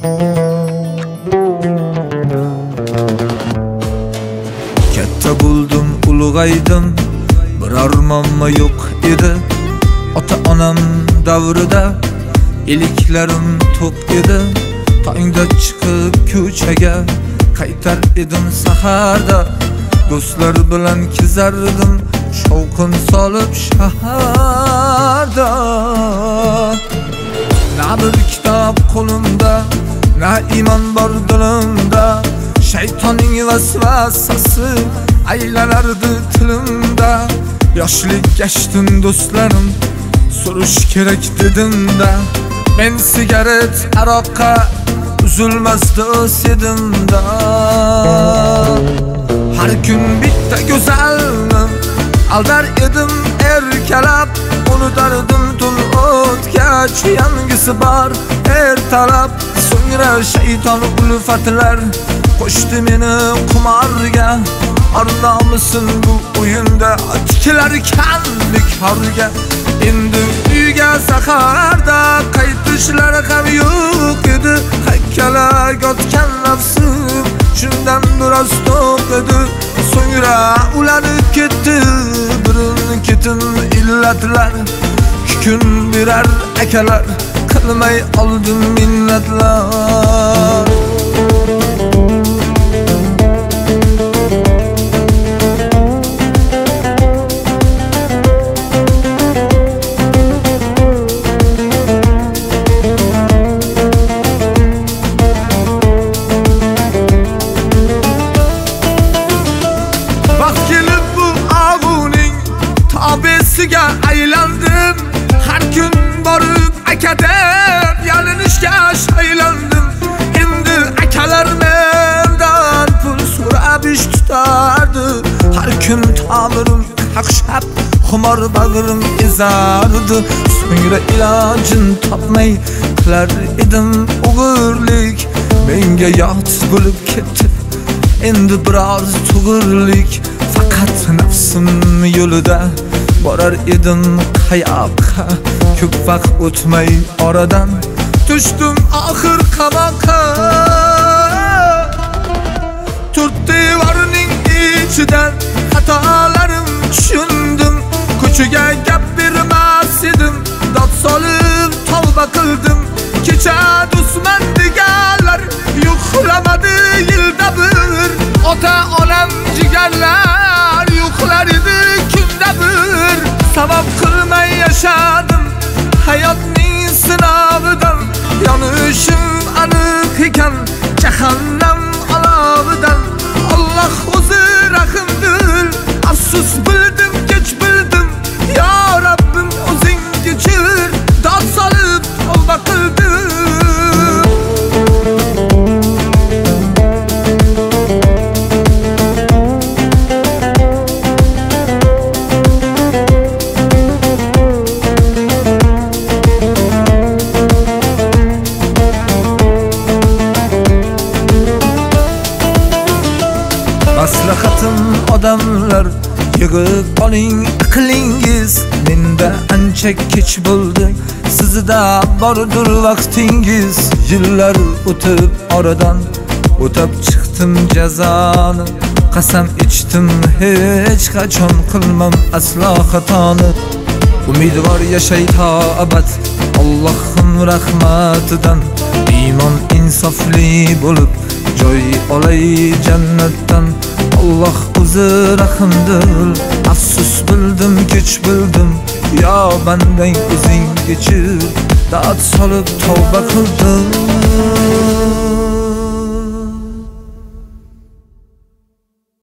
Katta buldum, ulg'aydim, bir armonma yo'q edi. Ota-onam davrida iliklarim to'q edi. Tongda chiqib ko'chaga qaytar edim saharda. Do'stlar bilan kezardim, shovqin solib shaharda. Na bir kitob qo'limda, na iymon bor dilimda. Shaytonning vasvasasi aylanardi tilimda. Yoshlik gashtin do'stlarim, so'rish kerak dedimda. Men sigaret, aroqqa uzilmasdi o'sidimda. Har kun bitta go'zalni aldar edim erkalab. Unutardim tun o'tgach, yangisi bor ertalab. So'ngra shayton ulfatlar qo'shdi meni qumorga. Arnomisin bu o'yinda tikilar kanlik horga. Endi uyga saharda qaytishlar ham yo'q edi. Hakkalak otgan nafsim shundan biroz to'q edi. So'ngra ulanib ketdi birin ketin illatlar. 2 kun birar akalar qilmay oldim minnatlar. Abesiga aylandim, har kun borib aka deb yalinishga shaylandim. Endi akalar mendan pul so'rab ish tutardi. Har kun tomirim qaqshab, xumor bag'rim ezardi. So'ngra ilojin topmay qilar edim o'g'irlik. Menga yot bo'lib ketdi endi biroz tug'irlik. Faqat nafsim yo'lida borar edim qayoqqa. Ko'p vaqt o'tmay oradan tushdim oxir qamoqqa. 4 devorning ichidan xatolarim tushundim. Ko'chaga gap bermas edim, dod solib tavba qildim. Kecha do'stman deganlar yo'qlamadi yilda bir. Ota-onam jigarlar yo'qlar edi kunda bir. Sabab qilmay yashadim hayotning sinovidan. Yonishim aniq ekan jahannam olovidan. Alloh o'zi rahimdil, afsus bildim kech bildim. Ya Rabbim o'zing kechir, dod solib tavba qildim. Maslahatim odamlar, yig'ib oling aqlingiz. Menda ancha kech bo'ldi, sizda bordir vaqtingiz. Yillar o'tib oradan o'tab chiqdim jazoni. Qasam ichdim hech qachon qilmam aslo xatoni. Umidvor yashay to abad Allohim rahmatidan. Iymon insofli bo'lib joy olay jannatdan. Alloh o'zi rahimdil, afsus bildim kech bildim. Yo bandang o'zing kechir, dod solib tavba qildim.